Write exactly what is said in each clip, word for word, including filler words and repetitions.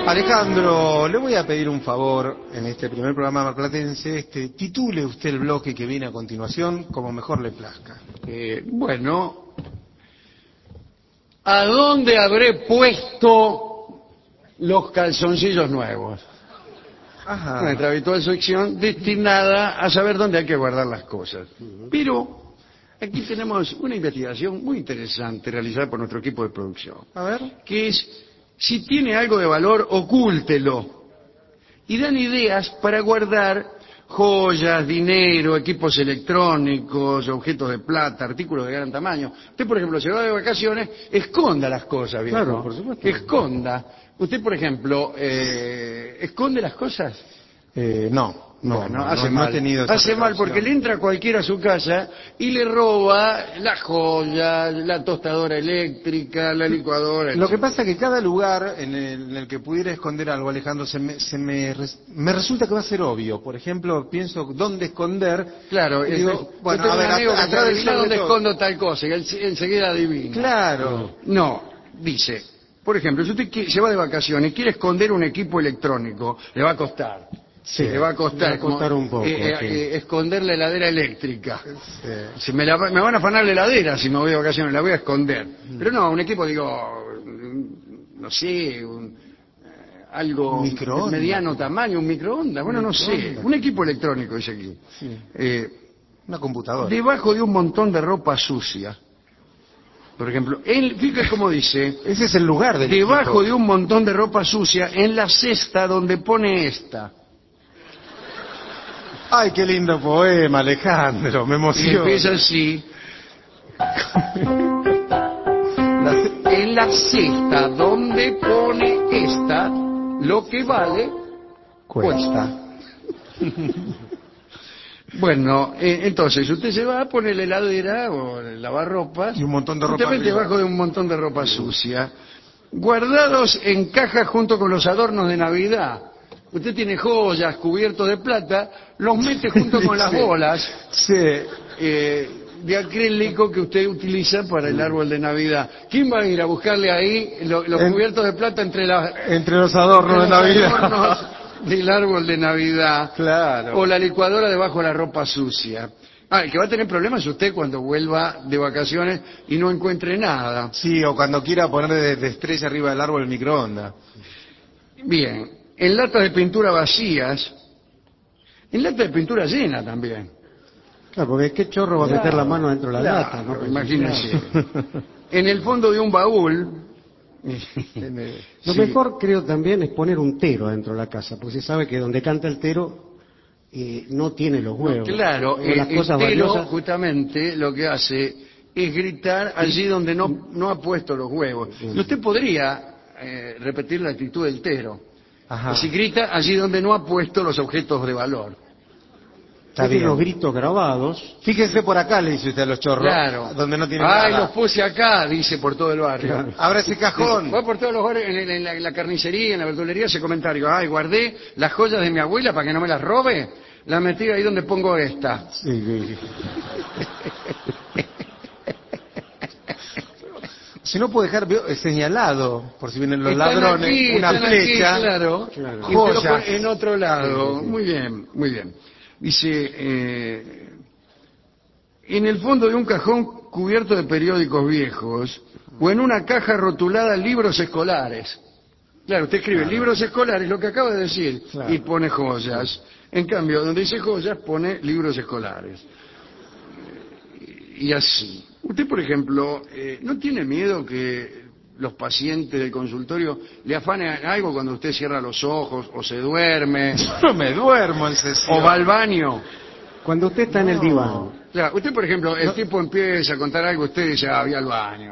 Alejandro, le voy a pedir un favor en este primer programa marplatense. Este, titule usted el bloque que viene a continuación como mejor le plazca. Eh, bueno, ¿a dónde habré puesto los calzoncillos nuevos? Ajá. Nuestra habitual sección destinada a saber dónde hay que guardar las cosas. Pero aquí tenemos una investigación muy interesante realizada por nuestro equipo de producción. A ver. Que es, si tiene algo de valor, ocúltelo. Y dan ideas para guardar joyas, dinero, equipos electrónicos, objetos de plata, artículos de gran tamaño. Usted, por ejemplo, se va de vacaciones, esconda las cosas, viejo. Claro, por supuesto. Esconda. Usted, por ejemplo, eh, ¿esconde las cosas? Eh, no, no, Bueno, no, hace no, mal. no he tenido esa hace mal precaución. porque le entra cualquiera a su casa y le roba la joya, la tostadora eléctrica, la licuadora. Lo que etcétera. pasa es que cada lugar en el, en el que pudiera esconder algo, Alejandro, se, me, se me, res- me resulta que va a ser obvio. Por ejemplo, pienso dónde esconder. Claro, y es- digo, bueno, yo tengo a ver, un amigo a- que a- trata de adivinar sobre dónde todo. escondo tal cosa y él enseguida adivina. Claro. No, dice, por ejemplo, si usted qui- se va de vacaciones y quiere esconder un equipo electrónico, le va a costar. Sí, le va a costar, le va a costar como, un poco, eh, eh, sí. eh, esconder la heladera eléctrica. Sí. Si me, la- me van a afanar la heladera si me voy de vacaciones, la voy a esconder. Pero no, un equipo, digo, mm, no sé, un, eh, algo Un de microondas. mediano tamaño, un microondas, bueno, no sé, microondas. un equipo electrónico, dice aquí. Sí. Eh, Una computadora. debajo de un montón de ropa sucia. Por ejemplo, él, fíjate cómo dice, Ese es el lugar del debajo equipo. de un montón de ropa sucia, en la cesta donde pone esta. Ay, qué lindo poema, Alejandro, me Y emociona. empieza así, La- en la cesta donde pone esta, lo que vale, cuesta. Bueno, eh, entonces usted se va a poner la heladera o el lavarropas Y un montón de ropa justamente arriba. debajo de un montón de ropa sucia, guardados en cajas junto con los adornos de Navidad. Usted tiene joyas, cubiertos de plata, los mete junto con las Sí. bolas Sí. eh, de acrílico que usted utiliza para el árbol de Navidad. ¿Quién va a ir a buscarle ahí lo- los En- cubiertos de plata entre, las Entre los adornos de entre los Navidad. adornos del árbol de Navidad? Claro. O la licuadora debajo de la ropa sucia. Ah, el que va a tener problemas es usted cuando vuelva de vacaciones y no encuentre nada. Sí, o cuando quiera poner de, de estrella arriba del árbol el microondas. Bien, en latas de pintura vacías, en latas de pintura llena también. Claro, porque qué chorro va a meter la mano dentro de la Claro, lata, ¿no? imagínese. En el fondo de un baúl. Lo Sí. mejor creo también es poner un tero dentro de la casa, porque se sabe que donde canta el tero eh, no tiene los huevos. Claro, O las el, cosas el tero valiosas. justamente lo que hace es gritar allí donde no, no ha puesto los huevos. Y usted podría eh, repetir la actitud del tero. Ajá. Si grita allí donde no ha puesto los objetos de valor. Está Tiene bien. unos gritos grabados. Fíjese por acá, le dice usted a los chorros. Claro. Donde no tiene Ay, nada. los puse acá, dice por todo el barrio. Claro. Abra ese cajón. Va por todos los barrios, en, en- en la, en la carnicería, en la verdulería, ese comentario. Ay, guardé las joyas de mi abuela para que no me las robe. Las metí ahí donde pongo esta. Sí, sí. Si no puede dejar veo, eh, señalado, por si vienen los Están ladrones, aquí, una están flecha. aquí, claro. Claro. Y usted lo Joyas. pone en otro lado. Muy bien, muy bien. Dice, eh, en el fondo de un cajón cubierto de periódicos viejos o en una caja rotulada libros escolares. Claro, usted escribe libros escolares, lo que acaba de decir, Claro. y pone joyas. En cambio, donde dice joyas, pone libros escolares. Y así. Usted, por ejemplo, eh, ¿no tiene miedo que los pacientes del consultorio le afanen algo cuando usted cierra los ojos o se duerme No me duermo en sesión. o va al baño? Cuando usted está en el No. diván, Claro, usted, por ejemplo, el tipo empieza a contar algo, usted dice, ah, voy al baño.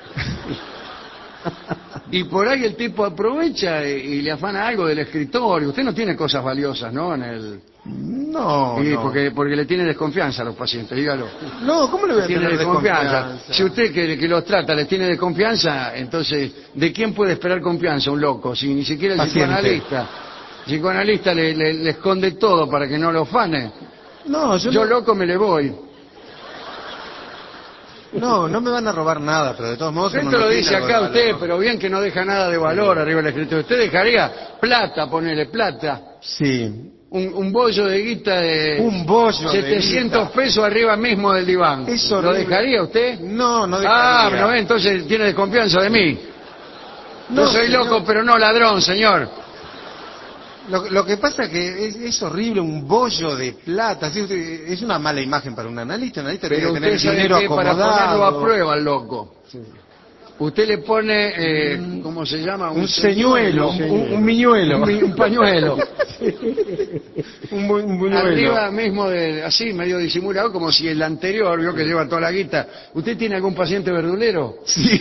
Y por ahí el tipo aprovecha y, y le afana algo del escritorio. Usted no tiene cosas valiosas, ¿no? En el... No, Sí, no. porque, porque le tiene desconfianza a los pacientes, dígalo. No, ¿cómo le voy a Tiene tener desconfianza. desconfianza? Si usted que, que los trata les tiene desconfianza, entonces, ¿de quién puede esperar confianza un loco? Si ni siquiera el Paciente. psicoanalista. El psicoanalista le, le- le esconde todo para que no lo afane. No, yo, Yo no- loco me le voy. No, no me van a robar nada, pero de todos modos... Esto uno no lo tiene dice algo acá de usted, valor. pero bien que no deja nada de valor arriba del escritorio. Usted dejaría plata, ponele plata. Sí. Un, un bollo de guita de Un bollo de setecientos guita. pesos arriba mismo del diván. Es ¿Lo horrible. dejaría usted? No, no Ah, dejaría. no, entonces tiene desconfianza de mí. No, Yo soy señor. loco, pero no ladrón, señor. Lo, lo que pasa es que es, es horrible, un bollo de plata. ¿Sí? Es una mala imagen para un analista. Un analista Pero tiene que tener usted el sabe dinero que para acomodado. ponerlo a prueba al loco. Usted le pone, eh, ¿cómo se llama? Un señuelo, un, un, un miñuelo. Un, mi- un pañuelo. un, bu- un buñuelo. Arriba mismo, de, así, medio disimulado, como si el anterior, vio que lleva toda la guita. ¿Usted tiene algún paciente verdulero? Sí.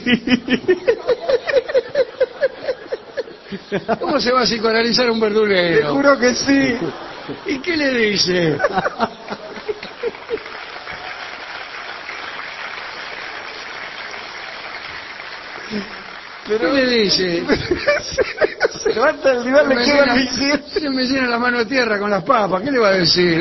¿Cómo se va a psicoanalizar un verdulero? Te juro que sí. ¿Y qué le dice? Pero... ¿Qué le dice? Se levanta el diván, le queda el visir. Se me llena la mano de tierra con las papas, ¿qué le va a decir?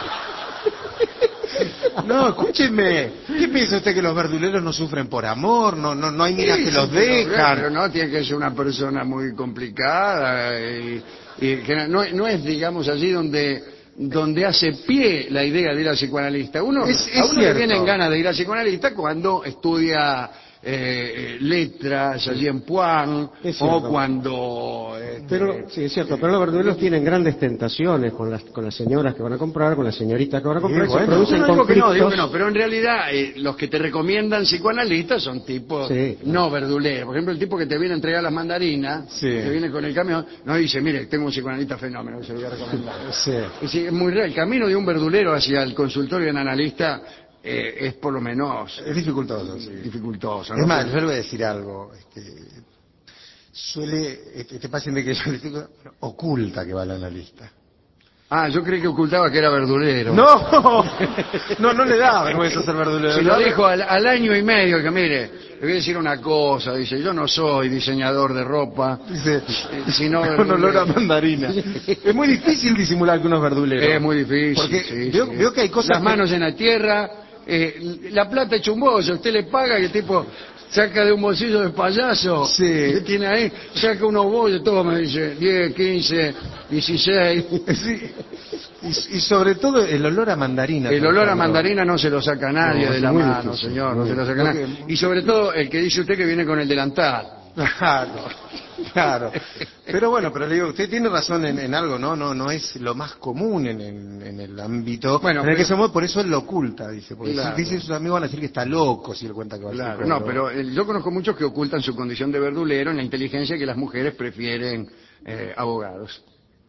No, escúcheme. ¿Qué piensa usted, que los verduleros no sufren por amor? No, no, no hay minas que los dejan. Pero no, tiene que ser una persona muy complicada y, y que no, no es, digamos, allí donde donde hace pie la idea de ir al psicoanalista. Uno, Es- es a uno le cierto. vienen ganas de ir al psicoanalista cuando estudia eh, letras allí en Puan, Es o cierto. cuando... este, Pero, sí, es cierto, pero los verduleros tienen grandes tentaciones con las, con las señoras que van a comprar, con las señoritas que van a comprar, Sí, y se bueno. producen Yo no digo que no, digo conflictos. que no, pero en realidad eh, los que te recomiendan psicoanalistas son tipos Sí, claro. no verduleros. Por ejemplo, el tipo que te viene a entregar las mandarinas, Sí. que viene con el camión, no dice, mire, tengo un psicoanalista fenómeno, que se lo voy a recomendar. Sí. Y sí, es muy real. El camino de un verdulero hacia el consultorio de un analista eh, es por lo menos Es dificultoso, sí. dificultoso. Es ¿no? más, yo le voy a decir algo. Este, suele, este, este paciente que yo le digo, oculta que va al analista. Ah, yo creí que ocultaba que era verdulero. No, no, no le da vergüenza ser verdulero. Se lo ¿no? dijo al, al año y medio, que mire, le voy a decir una cosa, dice, yo no soy diseñador de ropa, Dice, eh, sino con verdulero. olor a mandarina. Es muy difícil disimular que uno es verdulero. Es muy difícil. Porque sí, veo, sí. veo que hay cosas Las que- manos en la tierra, eh, la plata hecha un bollo, usted le paga y el tipo saca de un bolsillo de payaso, Sí. que tiene ahí, saca unos bollos, todo me dice, diez, quince, dieciséis. Sí. Y, y sobre todo el olor a mandarina. El olor a Alejandro. mandarina no se lo saca nadie No, de es la muy mano, difícil, señor, no muy se lo saca difícil. nadie. Y sobre todo el que dice usted que viene con el delantal. Claro, claro. Pero bueno, pero le digo, usted tiene razón en, en algo, ¿no? No no es lo más común en, en- en el ámbito Bueno, en el que pero- se mueve, por eso él lo oculta, dice. Porque Claro. si dice sus amigos van a decir que está loco si él cuenta que va al Claro, psicólogo. no, pero eh, yo conozco muchos que ocultan su condición de verdulero en la inteligencia que las mujeres prefieren eh, abogados.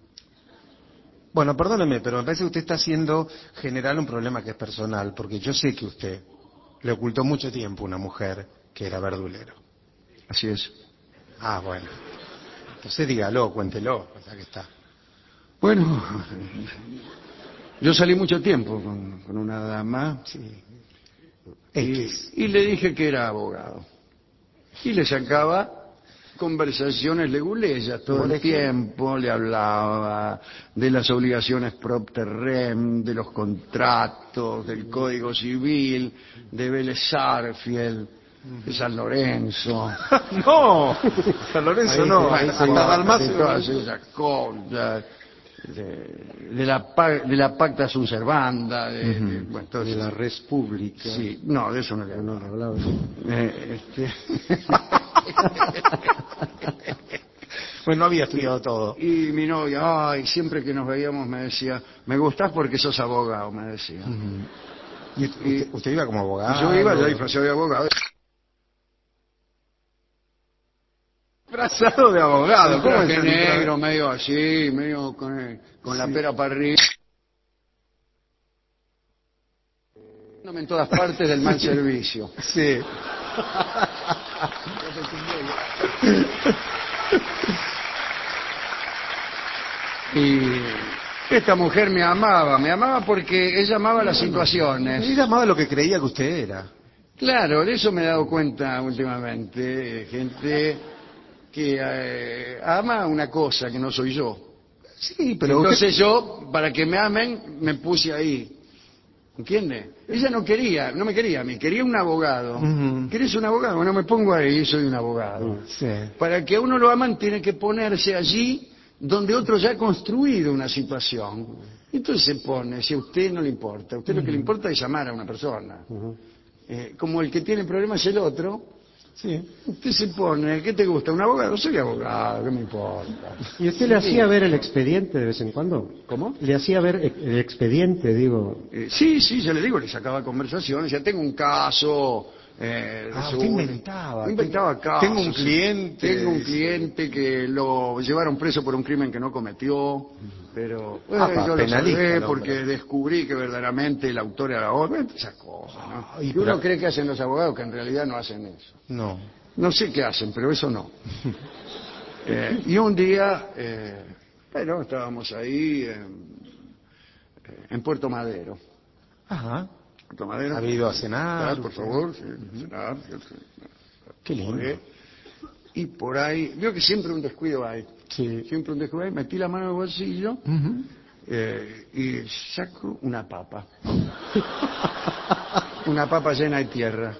Bueno, perdóneme, pero me parece que usted está haciendo general un problema que es personal, porque yo sé que usted le ocultó mucho tiempo a una mujer que era verdulero. Así es. Ah, bueno. Entonces dígalo, cuéntelo, ya que está. Bueno, yo salí mucho tiempo con, con una dama Sí. y, X. y le dije que era abogado. Y le sacaba conversaciones leguleyas todo Por el ejemplo. tiempo, le hablaba de las obligaciones propter rem, de los contratos, del Código Civil, de Vélez Sarsfield, de San Lorenzo. No, San Lorenzo Ahí no, se- ahí hasta se- de Dalmacio. todas esas cosas, de, de la, pa- de la pacta sunt servanda, de, de- bueno, todo de eso. la res pública. Sí, no, de eso no le No, hablaba. no hablaba. Eh, este, Pues no había estudiado todo. y mi novia, ay, siempre que nos veíamos me decía, me gustás porque sos abogado, me decía. ¿Y usted, usted iba como abogado? Yo iba ya disfrazado de abogado. Disfrazado de abogado. ¿Cómo Traje es el negro, medio así, medio con, con la Sí. pera para arriba. En todas partes del mal servicio. Sí. Y esta mujer me amaba, me amaba porque ella amaba las situaciones. Era más de lo que creía que usted era. Claro, de eso me he dado cuenta últimamente, eh, gente que eh, ama una cosa que no soy yo. Sí, pero Entonces usted... yo, para que me amen, me puse ahí. ¿Entiende? Ella no quería, no me quería a mí, quería un abogado. Ujú. ¿Querés un abogado? Bueno, me pongo ahí, soy un abogado. Sí. Para que a uno lo aman tiene que ponerse allí donde otro ya ha construido una situación. Entonces se pone, si a usted no le importa, a usted lo que le importa es llamar a una persona. Eh, como el que tiene problemas es el otro, Sí. usted se pone, ¿qué te gusta? ¿Un abogado? Soy abogado, ¿qué me importa? ¿Y usted le hacía ver el expediente de vez en cuando? ¿Cómo? ¿Le hacía ver e- el expediente, digo? Eh, sí, sí, ya le digo, le sacaba conversaciones, ya tengo un caso... Eh, Ah, de usted su- inventaba. Inventaba casos. Tengo un cliente. Tengo un cliente que lo llevaron preso por un crimen que no cometió, pero eh, Ah, pa, yo lo penalista salvé el hombre. porque descubrí que verdaderamente el autor era otro. Esas cosas, ¿no? Ay, Y uno pero- cree que hacen los abogados, que en realidad no hacen eso. No. No sé qué hacen, pero eso no. Eh, y un día, eh, bueno, estábamos ahí en, en Puerto Madero. Ajá. Puerto Madero. ¿Ha ido a cenar? Por favor, sí, a cenar. Qué lindo. Jugué. Y por ahí, veo que siempre un descuido hay. Sí. Siempre un descuido hay. Metí la mano en el bolsillo Ujú. eh, y saco una papa. Una papa llena de tierra.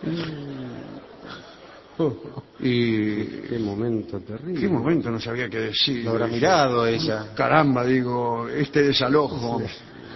Y Qué momento terrible. qué momento, no sabía qué decir. Lo habrá Dije, mirado ella. caramba, digo, este desalojo.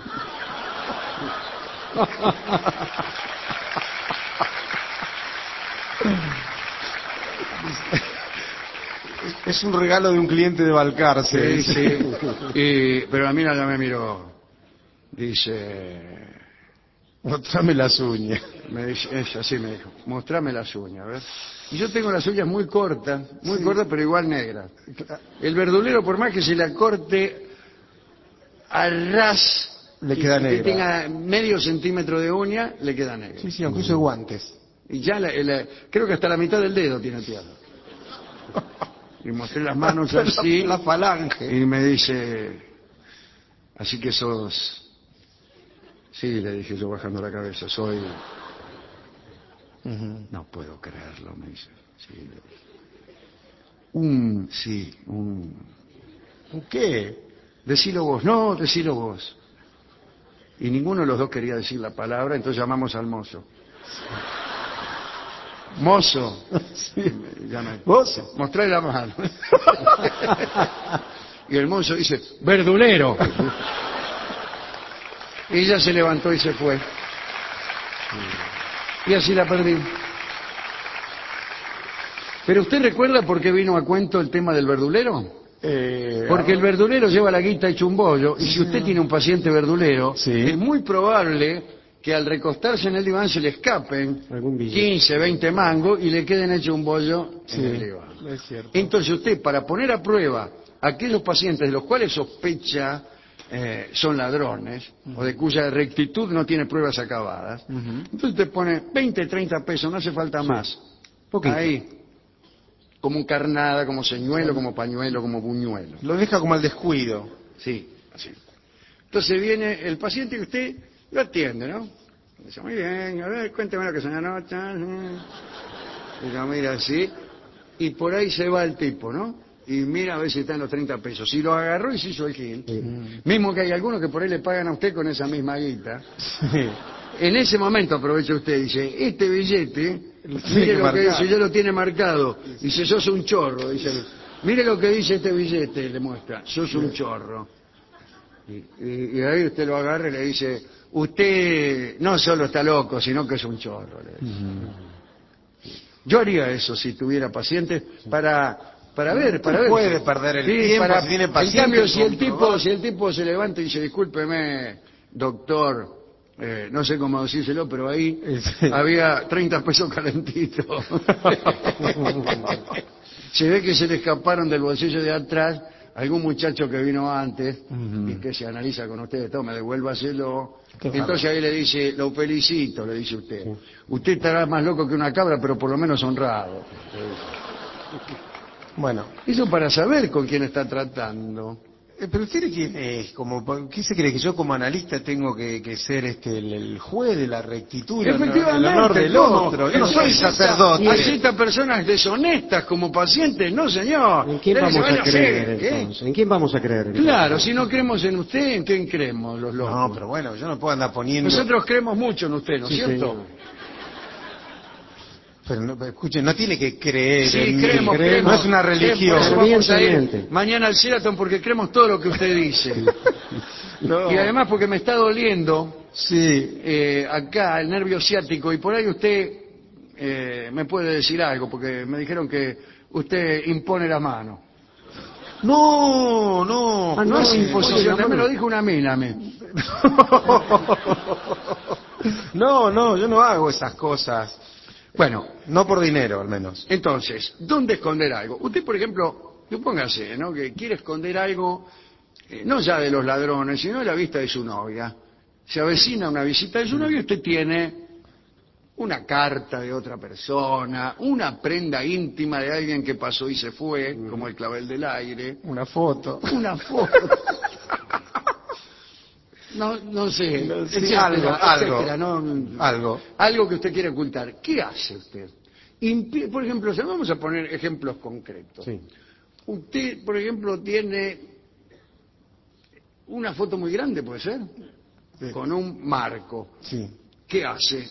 Es un regalo de un cliente de Balcarce. Sí, sí. Y, pero la mina ya me miró. Dice, Mostrame las uñas. me dice, es así me dijo, mostrame las uñas, a ver. Y yo tengo las uñas muy cortas, muy cortas, pero igual negras. El verdulero, por más que se la corte al ras, Le y- queda y que negra. tenga medio centímetro de uña, le queda negra. Sí, sí, aunque use guantes. Y ya la- la- creo que hasta la mitad del dedo tiene tierra. Y mostré las manos así. La falange. Y me dice, así que sos... Sí, le dije yo bajando la cabeza, soy... Ujú. No puedo creerlo, me dice. Sí, le dije. Un... Sí, un... ¿Qué? Decilo vos. No, decilo vos. Y ninguno de los dos quería decir la palabra, entonces llamamos al mozo. Mozo. Ya me- ¿Vos? Mostrá la mano. Y el mozo dice, verdulero. Y ella se levantó y se fue. Y así la perdí. ¿Pero usted recuerda por qué vino a cuento el tema del verdulero? Eh, Porque el verdulero lleva la guita hecho un bollo, y si usted tiene un paciente verdulero, Sí. es muy probable que al recostarse en el diván se le escapen Algún billete. quince, veinte mangos y le queden hecho un bollo Sí, en el diván. es cierto. Entonces usted, para poner a prueba a aquellos pacientes de los cuales sospecha eh, son ladrones, o de cuya rectitud no tiene pruebas acabadas, Ujú. entonces te pone veinte, treinta pesos, no hace falta más. Poquito. Ahí, como carnada, como señuelo, como pañuelo, como buñuelo. Lo deja como al descuido. Sí, así. Entonces viene el paciente y usted lo atiende, ¿no? Dice, muy bien, a ver, cuénteme lo que se anota. Y lo mira así, y por ahí se va el tipo, ¿no? Y mira a ver si están los treinta pesos. Si lo agarró y se hizo el gil. Mismo que hay algunos que por ahí le pagan a usted con esa misma guita. Sí. En ese momento aprovecha usted y dice, este billete, Lo tiene mire que lo que marcar. dice, yo lo tiene marcado. Dice, sos un chorro. Dice, mire lo que dice este billete, le muestra, sos un chorro. Y, y- y ahí usted lo agarra y le dice, usted no solo está loco, sino que es un chorro. le dice. Yo haría eso si tuviera pacientes para para ver, para ver. puede perder el tiempo si tiene En pacientes, cambio, si el comprobar. tipo, si el tipo se levanta y dice, discúlpeme, doctor, eh, no sé cómo decírselo, pero ahí Sí. había treinta pesos calentitos. Se ve que se le escaparon del bolsillo de atrás algún muchacho que vino antes Ujú. y que se analiza con ustedes, tome, devuélvaselo. Qué Entonces bárbaro. ahí le dice, lo felicito, le dice usted. Usted estará más loco que una cabra, pero por lo menos honrado. Bueno, Eso para saber con quién está tratando. Eh, pero usted quién es, como, ¿qué se cree? Que yo como analista tengo que, que ser este el, el juez de la rectitud, el honor, el honor del ¿cómo? otro. Yo no soy Acepta- sacerdote. Acepta personas deshonestas como pacientes, no señor. ¿En quién Debe vamos ser, a "Bueno, creer sí, ¿qué?". entonces? ¿En quién vamos a creer entonces? Claro, si no creemos en usted, ¿en quién creemos los locos? No, pero bueno, yo no puedo andar poniendo... Nosotros creemos mucho en usted, ¿no es Sí, cierto? señor. Pero no, escuche, no tiene que creer Sí, en mí. creemos, creemos. No es una religión. Por eso vamos a ir Fervientemente. mañana al Sheraton porque creemos todo lo que usted dice. No. Y además porque me está doliendo Sí. eh, acá el nervio ciático y por ahí usted eh, me puede decir algo porque me dijeron que usted impone la mano. No, no. Ah, No es sí, imposición, oye, la me lo mano. dijo una mina a mí. No, no, yo no hago esas cosas. Bueno, No por dinero, al menos. entonces, ¿dónde esconder algo? Usted, por ejemplo, supóngase, ¿no?, que quiere esconder algo, eh, no ya de los ladrones, sino de la vista de su novia. Se avecina una visita de su novia y usted tiene una carta de otra persona, una prenda íntima de alguien que pasó y se fue, como el clavel del aire, Una foto. una foto. No, no sé, No, sí, etcétera, algo, etcétera, algo, no- algo. algo que usted quiere ocultar. ¿Qué hace usted? Impi- por ejemplo, o vamos a poner ejemplos concretos. Sí. Usted, por ejemplo, tiene una foto muy grande, ¿puede ser? Sí. Con un marco. Sí. ¿Qué hace?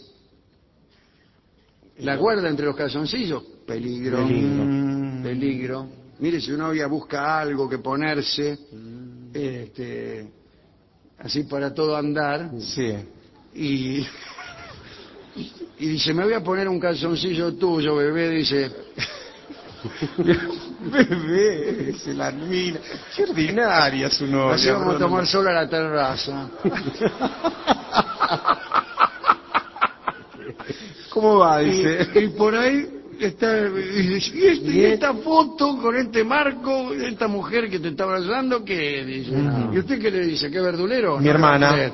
¿La guarda entre los calzoncillos? Peligro. Peligro. Mm. Peligro. Mire, si una novia busca algo que ponerse, este, así para todo andar, Sí. y, y dice, me voy a poner un calzoncillo tuyo, bebé, dice, Bebé, se la mina. Qué ordinaria su novia. así vamos a Bruno. tomar sol a la terraza. ¿Cómo va? Y, Dice. y por ahí está, y, dice, ¿y, este- y esta foto con este marco, de esta mujer que te está abrazando, ¿qué? Dice. ¿Y usted qué le dice? ¿Qué verdulero? Mi No, hermana. usted.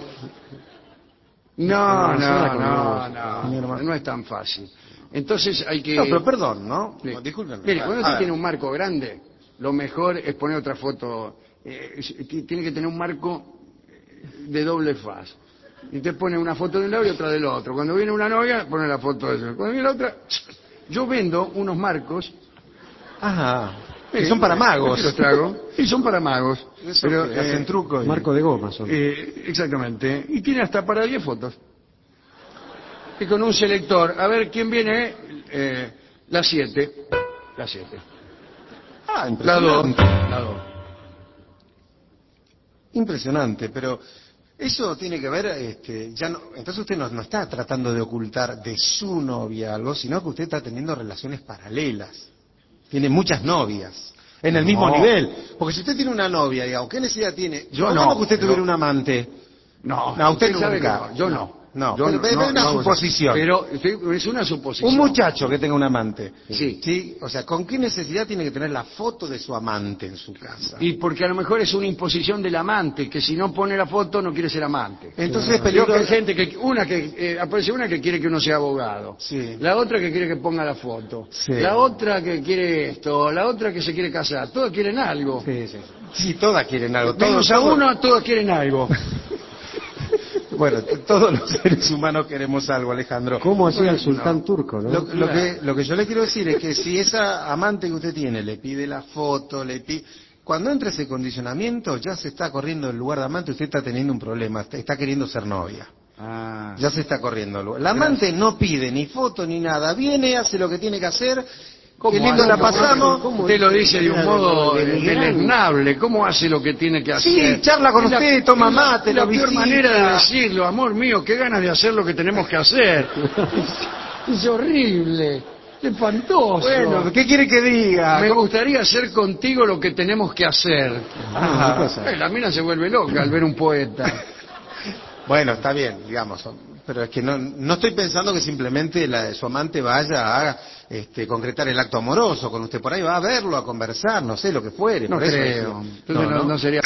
No, No, sí la no, no, conozco. no, Mi hermana. no es tan fácil. Entonces hay que... No, pero perdón, ¿no? Sí. No, discúlpenme. Mire, A- cuando a usted ver. tiene un marco grande, lo mejor es poner otra foto. eh, es- t- tiene que tener un marco de doble faz. Y usted pone una foto de un lado y otra del otro. Cuando viene una novia, pone la foto de ella. Cuando viene la otra... Yo vendo unos marcos... Ajá. eh, Que son para magos. aquí los trago. Y son para magos. Eso Pero, que hacen eh, trucos. y- Marco de goma son. eh, exactamente. Y tiene hasta para diez fotos. Y con un selector. A ver, ¿quién viene? Eh, la siete. La siete. Ah, La dos. impresionante. La dos. Impresionante, pero eso tiene que ver, este, ya no, entonces usted no, no está tratando de ocultar de su novia algo, sino que usted está teniendo relaciones paralelas. Tiene muchas novias, en el mismo No. nivel. Porque si usted tiene una novia, digamos, ¿qué necesidad tiene? Yo Supongamos no, que usted pero- tuviera un amante. No, No, usted sabe nunca. que no, yo no. No, Yo pero- pero es una hago eso. suposición. Pero estoy- es una suposición. Un muchacho que tenga un amante. Sí. ¿Sí? O sea, ¿con qué necesidad tiene que tener la foto de su amante en su casa? Y porque a lo mejor es una imposición del amante, que si no pone la foto no quiere ser amante. Entonces es Creo que hay peligroso. gente que, una que, eh, aparece una que quiere que uno sea abogado. Sí. La otra que quiere que ponga la foto. Sí. La otra que quiere esto, la otra que se quiere casar. Todas quieren algo. Sí, sí. Sí, todas quieren algo. Menos Todos, a todos- uno, todos quieren algo. Bueno, t- todos los seres humanos queremos algo, Alejandro. ¿Cómo hacía el No. sultán turco, no? Lo, lo que, lo que yo le quiero decir es que si esa amante que usted tiene le pide la foto, le pide... Cuando entra ese condicionamiento, ya se está corriendo el lugar de amante, usted está teniendo un problema, está- está queriendo ser novia. Ah. Ya se está corriendo el lugar. La amante no pide ni foto ni nada, viene, hace lo que tiene que hacer, qué lindo hace? la ¿Cómo- pasamos. cómo- Usted lo dice de un modo eh, denigrante. deleznable. ¿Cómo hace lo que tiene que hacer? Sí, charla con Es la- usted, toma es la- mate, es la lo peor visita. manera de decirlo, amor mío, qué ganas de hacer lo que tenemos que hacer. es, es horrible, es espantoso. Bueno, ¿qué quiere que diga? Me gustaría hacer contigo lo que tenemos que hacer. Ajá. ¿qué pasa? Eh, la mina se vuelve loca al ver un poeta. Bueno, está bien, digamos, pero es que no, no estoy pensando que simplemente la, su amante vaya a este, concretar el acto amoroso con usted. Por ahí va a verlo, a conversar, no sé, lo que fuere. No por eso creo. decía. Entonces no, No, no no. sería...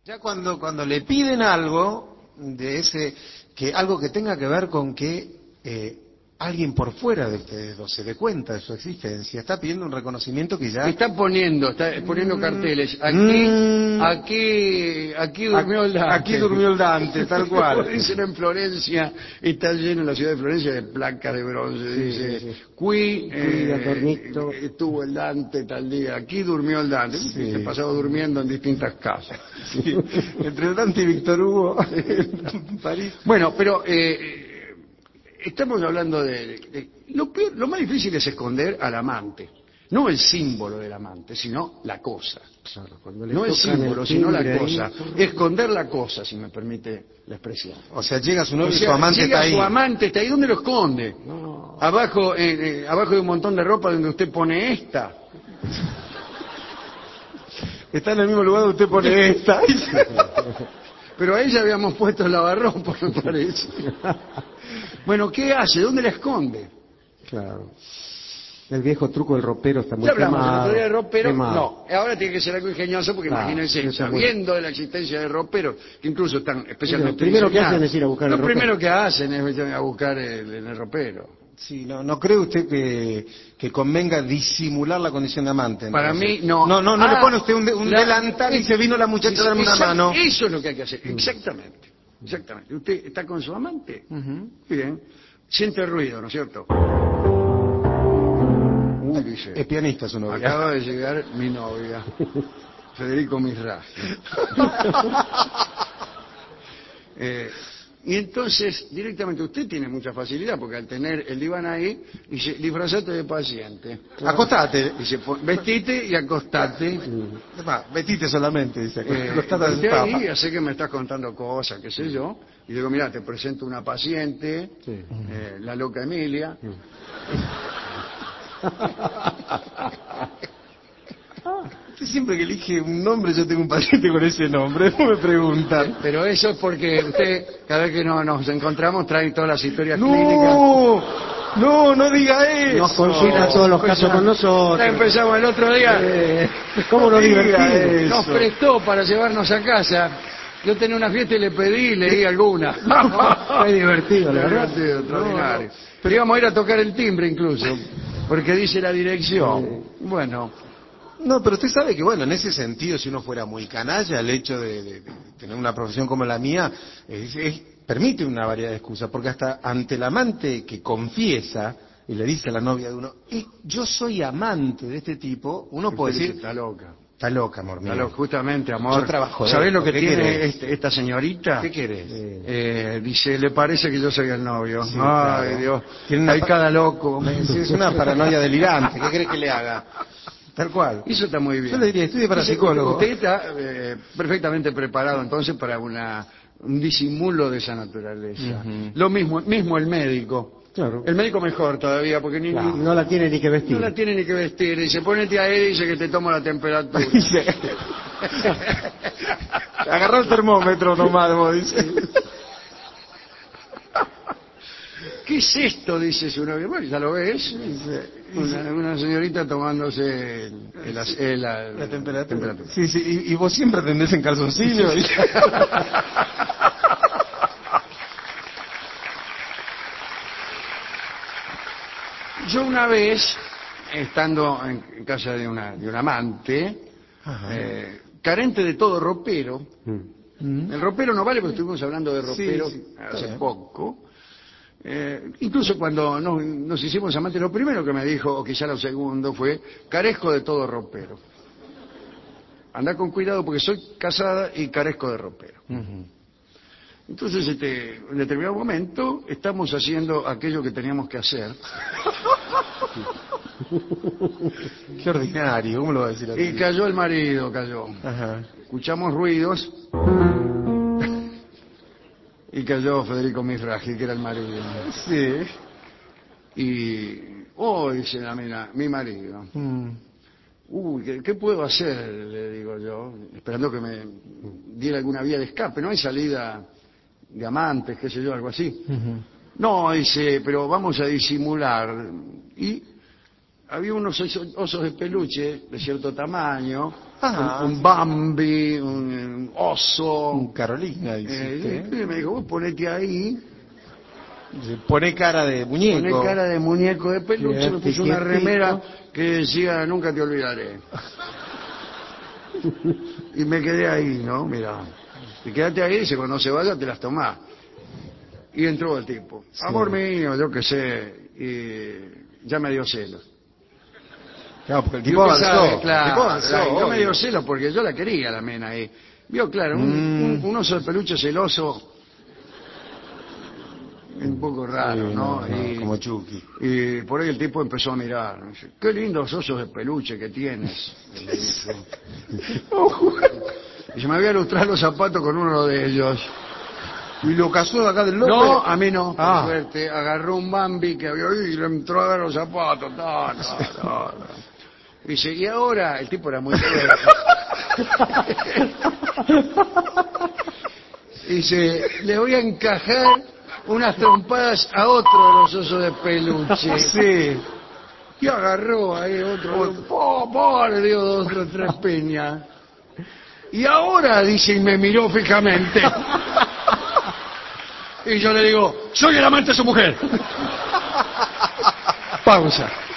Ya cuando, cuando le piden algo de ese, que algo que tenga que ver con que eh, alguien por fuera de ustedes dos se dé cuenta de su existencia, está pidiendo un reconocimiento que ya... Está poniendo, está poniendo Mm, carteles. Aquí, mm, aquí, aquí durmió el Dante. Aquí durmió el Dante, tal cual. Dicen en Florencia, está lleno la ciudad de Florencia de placas de bronce. Sí, Dice, sí, sí. qui Qui adormito. eh, estuvo el Dante tal día, aquí durmió el Dante. Sí. Se pasaba durmiendo en distintas casas. Sí, entre el Dante y Víctor Hugo, en París. Bueno, pero eh, estamos hablando de... de- lo, peor- lo más difícil es esconder al amante. No el símbolo del amante, sino la cosa. Claro, cuando le No el tocan símbolo, sino la timbre ahí, cosa. Esconder la cosa, si me permite la expresión. O sea, llega su O novio y sea, su amante llega está ahí. su amante, está ahí. ¿Dónde lo esconde? No. Abajo, eh, eh, abajo de un montón de ropa donde usted pone esta. Está en el mismo lugar donde usted pone esta. Pero a ella habíamos puesto el lavarropa, me parece. Bueno, ¿qué hace? ¿Dónde la esconde? Claro. El viejo truco del ropero está muy Ya hablamos el quemado. otro día de ropero. quemado. No, ahora tiene que ser algo ingenioso porque Claro, imagínense, está muy- sabiendo de la existencia de roperos, que incluso están especialmente Lo primero que diseñados, hacen es ir a buscar Lo el ropero. primero que hacen es ir a buscar el, en el ropero. Sí, no, ¿no cree usted que, que convenga disimular la condición de amante? Para entonces? mí, no. No, no, no Ah, le pone usted un, de- un la- delantal y se vino la muchacha a darme una Exact- mano. Eso es lo que hay que hacer, exactamente. Exactamente. ¿Usted está con su amante? Ujú. Bien. Siente ruido, ¿no es cierto? Uy, dice. Es pianista su novia. Acaba de llegar mi novia, Federico Misraji. Eh, y entonces, directamente, usted tiene mucha facilidad, porque al tener el diván ahí, dice, disfrazate de paciente. Acostate. Dice, pon- vestite y acostate. Va, vestite solamente, dice. Eh, Acostate de vete papa. ahí, ya sé que me estás contando cosas, qué sé yo. Y digo, mira, te presento una paciente, Sí. eh, la loca Emilia. Usted siempre que elige un nombre, yo tengo un paciente con ese nombre. No me preguntan. Pero eso es porque usted, cada vez que no- nos encontramos, trae todas las historias clínicas. ¡No! No, no diga eso. Nos consulta todos los casos con Ya nosotros. empezamos el otro día. Eh, ¿Cómo lo No diga divertimos? eso. Nos prestó para llevarnos a casa. Yo tenía una fiesta y le pedí, leí alguna. Fue divertido, la verdad. Divertido, extraordinario. Pero íbamos a ir a tocar el timbre incluso, porque dice la dirección. Bueno, No, pero usted sabe que, bueno, en ese sentido, si uno fuera muy canalla, el hecho de, de- de tener una profesión como la mía es- es- permite una variedad de excusas, porque hasta ante el amante que confiesa y le dice a la novia de uno, "Eh, yo soy amante de este tipo", uno puede usted decir, está loca. está loca, amor mío. Está loca, justamente, amor. Yo trabajo de ¿Sabés esto, lo que ¿qué tiene querés? este- esta señorita? ¿Qué querés? Eh, dice, le parece que yo soy el novio. Sí, Ay, claro. Dios. Tiene una Hay pa- cada loco. Sí, es una paranoia delirante, ¿qué crees que le haga? Tal cual. Eso está muy bien. Yo le diría, estudie para Dice, psicólogo. Usted está eh, perfectamente preparado entonces para una, un disimulo de esa naturaleza. Ujú. Lo mismo, mismo el médico. Claro. El médico mejor todavía, porque ni, Claro, ni- no la tiene ni que vestir. no la tiene ni que vestir. Dice, ponete ahí, dice que te tomo la temperatura. Dice, agarrá el termómetro nomás, vos, dice. ¿Qué es esto? Dice su novio. Bueno, ya lo ves. Una, una señorita tomándose el- el- el- la, La temperatura. Sí, sí, y, y vos siempre atendés en calzoncillo. dice. Yo una vez, estando en, en casa de una, de un amante, Ajá. eh, carente de todo ropero, Mm. el ropero no vale porque estuvimos hablando de ropero Sí, sí, está hace bien. poco, eh, incluso cuando nos, nos hicimos amantes, lo primero que me dijo, o quizá lo segundo, fue, carezco de todo ropero. Anda con cuidado porque soy casada y carezco de ropero. Ujú. Entonces, este, en determinado momento, estamos haciendo aquello que teníamos que hacer. Qué ordinario, ¿cómo lo va a decir así? Y cayó el marido, cayó. Ajá. Escuchamos ruidos y cayó Federico Misraji, que era el marido. Sí. Y, oh, dice la mina, mi marido. Mm. Uy, ¿qué, qué puedo hacer? Le digo yo, esperando que me diera alguna vía de escape. No hay salida de amantes, qué sé yo, algo así. Ujú. No, dice, pero vamos a disimular. Y había unos osos, osos de peluche de cierto tamaño, Ajá. un, un Bambi, un oso. Un Carolina, dice Eh, usted. y me dijo, vos ponete ahí, Se pone cara de muñeco. poné cara de muñeco de peluche, Quédate me puso una quietito. remera que decía, nunca te olvidaré. Y me quedé ahí, ¿no? Mira, y quédate ahí, dice, cuando se vaya te las tomás. Y entró el tipo, Sí. amor mío, yo qué sé, y ya me dio celos. Claro, porque el Y tipo usted avanzó. sabe, el claro, tipo avanzó, claro, yo me obvio. dio celos porque yo la quería, la mena ahí. Vio, claro, un, Mm. un- un oso de peluche celoso, un poco raro, Sí, ¿no? no, no, y, como Chucky. y por ahí el tipo empezó a mirar, ¿no? Dice, qué lindos osos de peluche que tienes. Le dijo. Y se me había lustrado los zapatos con uno de ellos. ¿Y lo casó de acá del López? No, a mí no, por Ah. suerte. Agarró un Bambi que había oído y le entró a ver los zapatos. No, no, no, no. Dice, y ahora, el tipo era muy cruel. Dice, le voy a encajar unas trompadas a otro de los osos de peluche. Sí. Y agarró ahí otro, po, po, le dio dos o tres peñas. Y ahora, dice, y me miró fijamente. Y yo le digo, soy el amante de su mujer. Pausa.